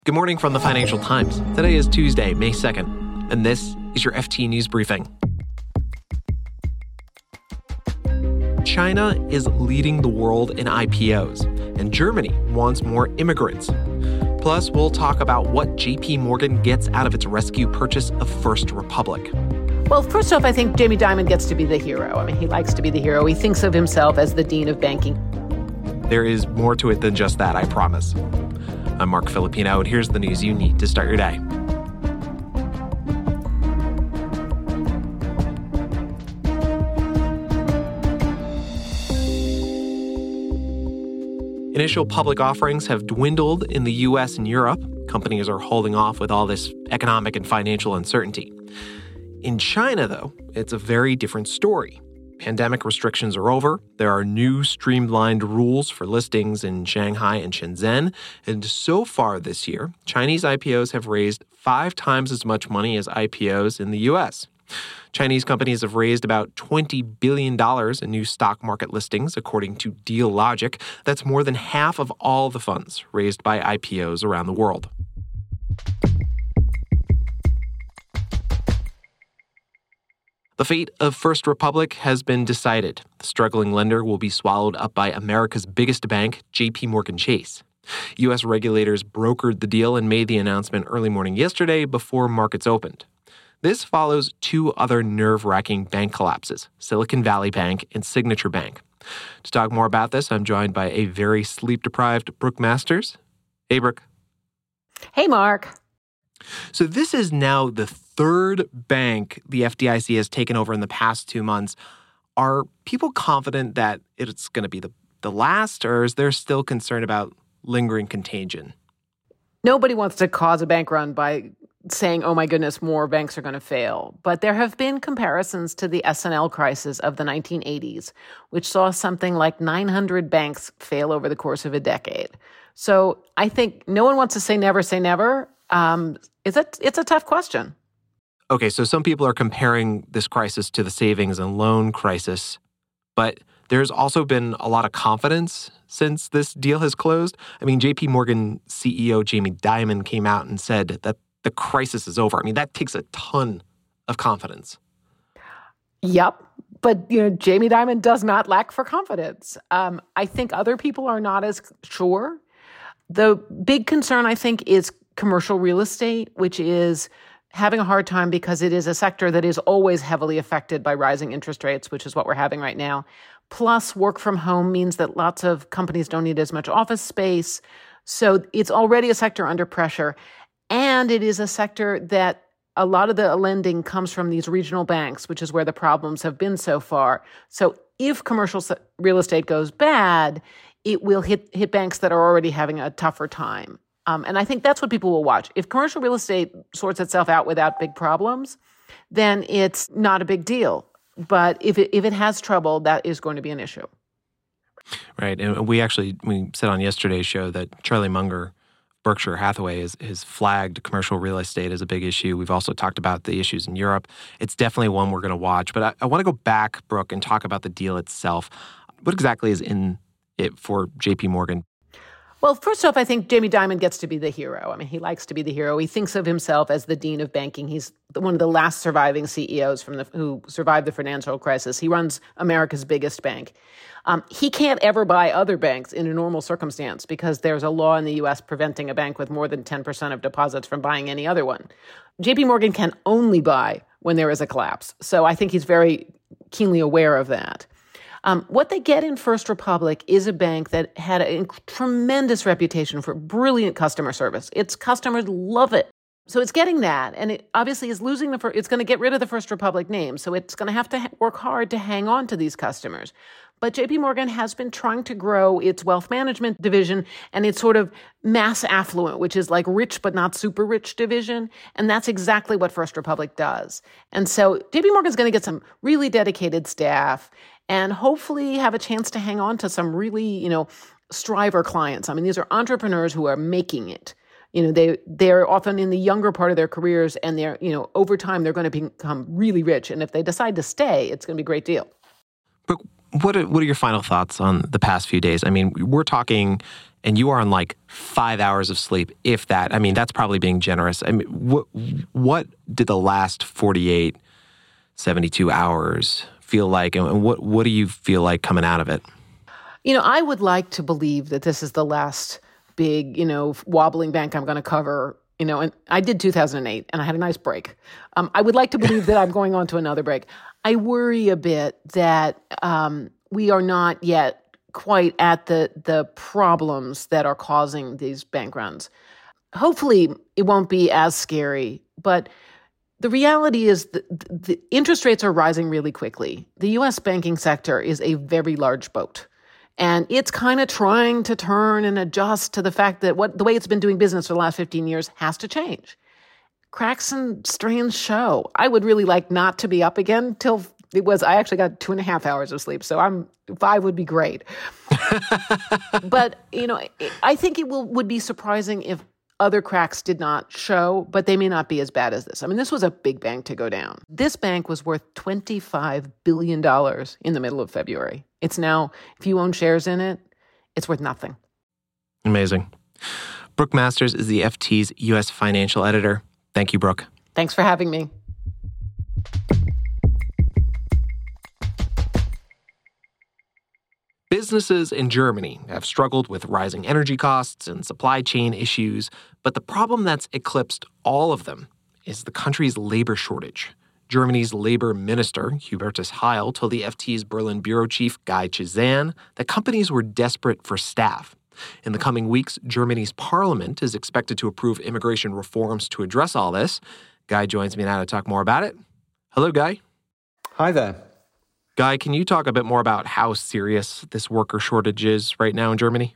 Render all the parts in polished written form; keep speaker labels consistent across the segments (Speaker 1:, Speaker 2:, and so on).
Speaker 1: Good morning from the Financial Times. Today is Tuesday, May 2nd, and this is your FT News Briefing. China is leading the world in IPOs, and Germany wants more immigrants. Plus, we'll talk about what JP Morgan gets out of its rescue purchase of First Republic.
Speaker 2: Well, first off, I think Jamie Dimon gets to be the hero. I mean, he likes to be the hero. He thinks of himself as the dean of banking.
Speaker 1: There is more to it than just that, I promise. I'm Mark Filipino, and here's the news you need to start your day. Initial public offerings have dwindled in the U.S. and Europe. Companies are holding off with all this economic and financial uncertainty. In China, though, it's a very different story. Pandemic restrictions are over. There are new streamlined rules for listings in Shanghai and Shenzhen. And so far this year, Chinese IPOs have raised 5 times as much money as IPOs in the U.S. Chinese companies have raised about $20 billion in new stock market listings, according to Dealogic. That's more than half of all the funds raised by IPOs around the world. The fate of First Republic has been decided. The struggling lender will be swallowed up by America's biggest bank, JP Morgan Chase. U.S. regulators brokered the deal and made the announcement early morning yesterday before markets opened. This follows 2 other nerve-wracking bank collapses, Silicon Valley Bank and Signature Bank. To talk more about this, I'm joined by a very sleep-deprived Brooke Masters. Hey, Brooke.
Speaker 2: Hey, Mark.
Speaker 1: So this is now the 3rd bank the FDIC has taken over in the past 2 months. Are people confident that it's going to be the last, or is there still concern about lingering contagion?
Speaker 2: Nobody wants to cause a bank run by saying, oh my goodness, more banks are going to fail. But there have been comparisons to the S&L crisis of the 1980s, which saw something like 900 banks fail over the course of a decade. So I think no one wants to say never say never. It's a tough question.
Speaker 1: Okay, so some people are comparing this crisis to the savings and loan crisis, but there's also been a lot of confidence since this deal has closed. I mean, JP Morgan CEO Jamie Dimon came out and said that the crisis is over. I mean, that takes a ton of confidence.
Speaker 2: Yep. But, Jamie Dimon does not lack for confidence. I think other people are not as sure. The big concern, I think, is commercial real estate, which is having a hard time because it is a sector that is always heavily affected by rising interest rates, which is what we're having right now. Plus, work from home means that lots of companies don't need as much office space. So it's already a sector under pressure. And it is a sector that a lot of the lending comes from these regional banks, which is where the problems have been so far. So if commercial real estate goes bad, it will hit banks that are already having a tougher time. And I think that's what people will watch. If commercial real estate sorts itself out without big problems, then it's not a big deal. But if it has trouble, that is going to be an issue.
Speaker 1: Right. And we said on yesterday's show that Charlie Munger, Berkshire Hathaway, has flagged commercial real estate as a big issue. We've also talked about the issues in Europe. It's definitely one we're going to watch. But I want to go back, Brooke, and talk about the deal itself. What exactly is in it for JP Morgan?
Speaker 2: Well, first off, I think Jamie Dimon gets to be the hero. I mean, he likes to be the hero. He thinks of himself as the dean of banking. He's one of the last surviving CEOs who survived the financial crisis. He runs America's biggest bank. He can't ever buy other banks in a normal circumstance because there's a law in the U.S. preventing a bank with more than 10% of deposits from buying any other one. JP Morgan can only buy when there is a collapse. So I think he's very keenly aware of that. What they get in First Republic is a bank that had a tremendous reputation for brilliant customer service. Its customers love it. So it's getting that, and it obviously is losing it's going to get rid of the First Republic name, so it's going to have to work hard to hang on to these customers. But JP Morgan has been trying to grow its wealth management division and its sort of mass affluent, which is like rich but not super rich division. And that's exactly what First Republic does. And so JP Morgan's going to get some really dedicated staff and hopefully have a chance to hang on to some really, striver clients. I mean, these are entrepreneurs who are making it. They're often in the younger part of their careers, and they're, over time, they're going to become really rich. And if they decide to stay, it's going to be a great deal.
Speaker 1: But What are your final thoughts on the past few days? I mean, we're talking, and you are on like 5 hours of sleep, if that. I mean, that's probably being generous. I mean, what did the last 48, 72 hours feel like, and what do you feel like coming out of it?
Speaker 2: I would like to believe that this is the last big, wobbling bank I'm going to cover. And I did 2008, and I had a nice break. I would like to believe that I'm going on to another break. I worry a bit that we are not yet quite at the problems that are causing these bank runs. Hopefully, it won't be as scary, but the reality is that the interest rates are rising really quickly. The U.S. banking sector is a very large boat. And it's kind of trying to turn and adjust to the fact that the way it's been doing business for the last 15 years has to change. Cracks and strains show. I would really like not to be up again till I actually got 2.5 hours of sleep. So 5 would be great. But, I think it would be surprising if other cracks did not show, but they may not be as bad as this. I mean, this was a big bank to go down. This bank was worth $25 billion in the middle of February. It's now, if you own shares in it, it's worth nothing.
Speaker 1: Amazing. Brooke Masters is the FT's U.S. financial editor. Thank you, Brooke.
Speaker 2: Thanks for having me.
Speaker 1: Businesses in Germany have struggled with rising energy costs and supply chain issues, but the problem that's eclipsed all of them is the country's labor shortage. Germany's labor minister, Hubertus Heil, told the FT's Berlin bureau chief, Guy Chazan, that companies were desperate for staff. In the coming weeks, Germany's parliament is expected to approve immigration reforms to address all this. Guy joins me now to talk more about it. Hello, Guy.
Speaker 3: Hi there.
Speaker 1: Guy, can you talk a bit more about how serious this worker shortage is right now in Germany?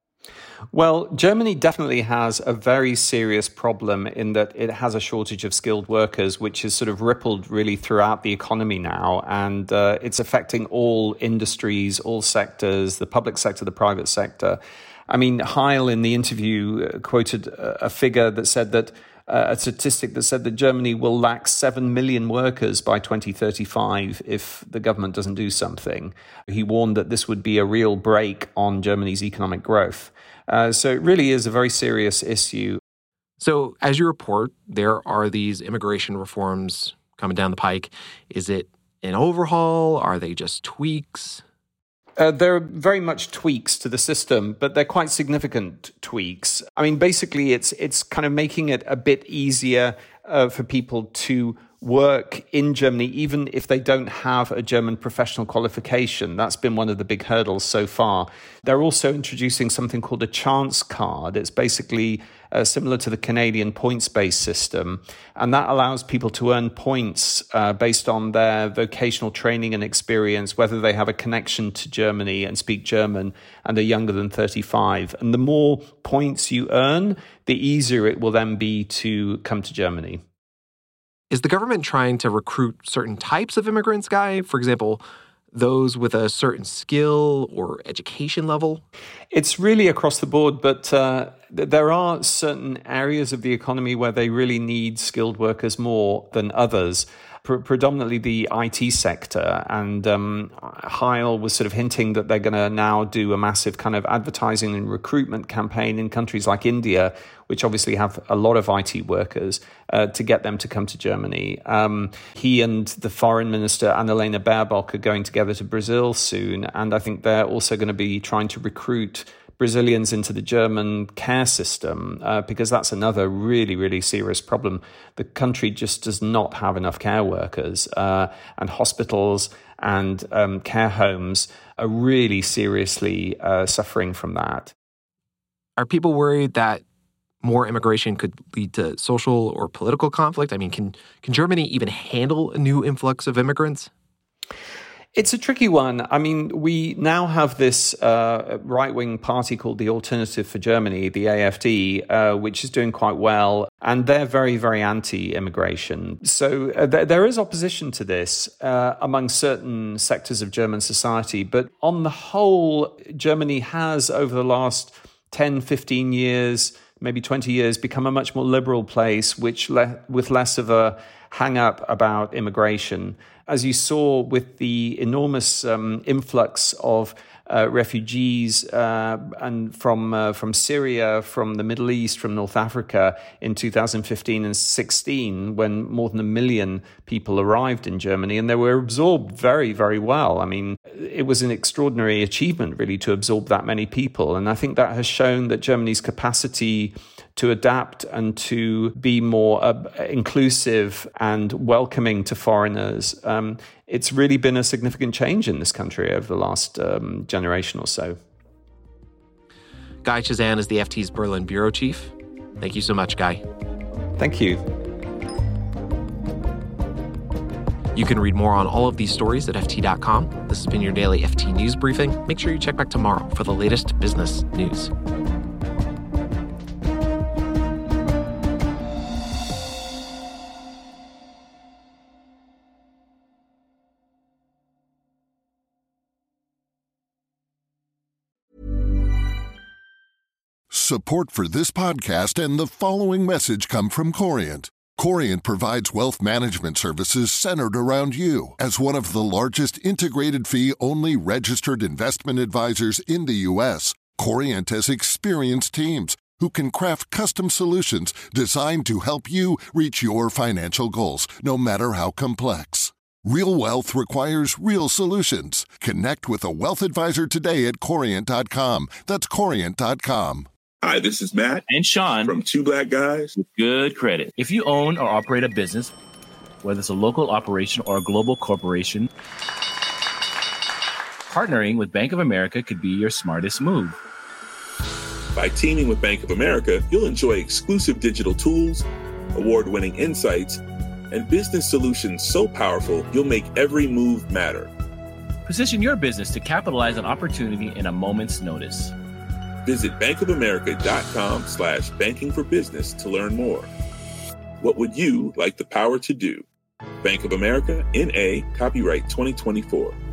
Speaker 3: Well, Germany definitely has a very serious problem in that it has a shortage of skilled workers, which has sort of rippled really throughout the economy now. And it's affecting all industries, all sectors, the public sector, the private sector. I mean, Heil in the interview quoted a figure that said that a statistic that said that Germany will lack 7 million workers by 2035 if the government doesn't do something. He warned that this would be a real brake on Germany's economic growth. So it really is a very serious issue.
Speaker 1: So as you report, there are these immigration reforms coming down the pike. Is it an overhaul? Are they just tweaks?
Speaker 3: They're very much tweaks to the system, but they're quite significant tweaks. I mean, basically, it's kind of making it a bit easier for people to work in Germany, even if they don't have a German professional qualification. That's been one of the big hurdles so far. They're also introducing something called a chance card. It's basically similar to the Canadian points-based system, and that allows people to earn points based on their vocational training and experience, whether they have a connection to Germany and speak German and are younger than 35. And the more points you earn, the easier it will then be to come to Germany.
Speaker 1: Is the government trying to recruit certain types of immigrants, Guy? For example, those with a certain skill or education level?
Speaker 3: It's really across the board, but there are certain areas of the economy where they really need skilled workers more than others. Predominantly the IT sector, and Heil was sort of hinting that they're going to now do a massive kind of advertising and recruitment campaign in countries like India, which obviously have a lot of IT workers, to get them to come to Germany. He and the foreign minister, Annalena Baerbock, are going together to Brazil soon, and I think they're also going to be trying to recruit Brazilians into the German care system, because that's another really, really serious problem. The country just does not have enough care workers, and hospitals and care homes are really seriously suffering from that.
Speaker 1: Are people worried that more immigration could lead to social or political conflict? I mean, can Germany even handle a new influx of immigrants?
Speaker 3: It's a tricky one. I mean, we now have this right-wing party called the Alternative for Germany, the AfD, which is doing quite well. And they're very, very anti-immigration. So there is opposition to this among certain sectors of German society. But on the whole, Germany has, over the last 10, 15 years, maybe 20 years, become a much more liberal place, with less of a hang-up about immigration. as you saw with the enormous influx of refugees and from Syria, from the Middle East, from North Africa in 2015 and 16, when more than 1 million people arrived in Germany, and they were absorbed very, very well. I mean, it was an extraordinary achievement, really, to absorb that many people. And I think that has shown that Germany's capacity to adapt and to be more inclusive and welcoming to foreigners. It's really been a significant change in this country over the last generation or so.
Speaker 1: Guy Chazan is the FT's Berlin bureau chief. Thank you so much, Guy.
Speaker 3: Thank you.
Speaker 1: You can read more on all of these stories at FT.com. This has been your daily FT News Briefing. Make sure you check back tomorrow for the latest business news.
Speaker 4: Support for this podcast and the following message come from Corient. Corient provides wealth management services centered around you. As one of the largest integrated fee-only registered investment advisors in the U.S., Corient has experienced teams who can craft custom solutions designed to help you reach your financial goals, no matter how complex. Real wealth requires real solutions. Connect with a wealth advisor today at Corient.com. That's Corient.com.
Speaker 5: Hi, this is Matt
Speaker 6: and Sean
Speaker 5: from Two Black Guys
Speaker 6: with Good Credit. If you own or operate a business, whether it's a local operation or a global corporation, partnering with Bank of America could be your smartest move.
Speaker 5: By teaming with Bank of America, you'll enjoy exclusive digital tools, award-winning insights, and business solutions so powerful you'll make every move matter.
Speaker 6: Position your business to capitalize on opportunity in a moment's notice.
Speaker 5: Visit bankofamerica.com/banking for business to learn more. What would you like the power to do? Bank of America, N.A., copyright 2024.